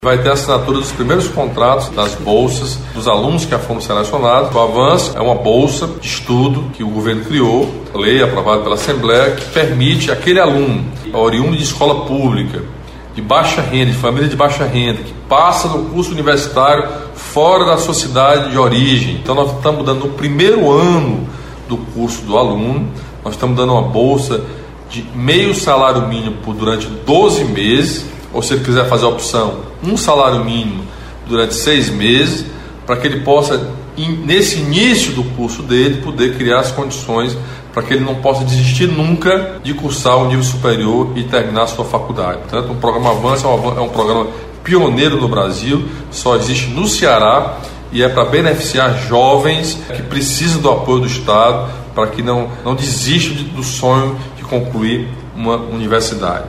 Vai ter a assinatura dos primeiros contratos das bolsas dos alunos que foram selecionados. O Avanço é uma bolsa de estudo que o governo criou, lei aprovada pela Assembleia, que permite aquele aluno oriundo de escola pública, de baixa renda, de família de baixa renda, que passa no curso universitário fora da sua cidade de origem. Então nós estamos dando no primeiro ano do curso do aluno, nós estamos dando uma bolsa de meio salário mínimo durante 12 meses, ou se ele quiser fazer a opção, um salário mínimo durante 6 meses, para que ele possa, nesse início do curso dele, poder criar as condições para que ele não possa desistir nunca de cursar o nível superior e terminar a sua faculdade. Portanto, o programa Avanço é um programa pioneiro no Brasil, só existe no Ceará e é para beneficiar jovens que precisam do apoio do Estado para que não desistam do sonho de concluir uma universidade.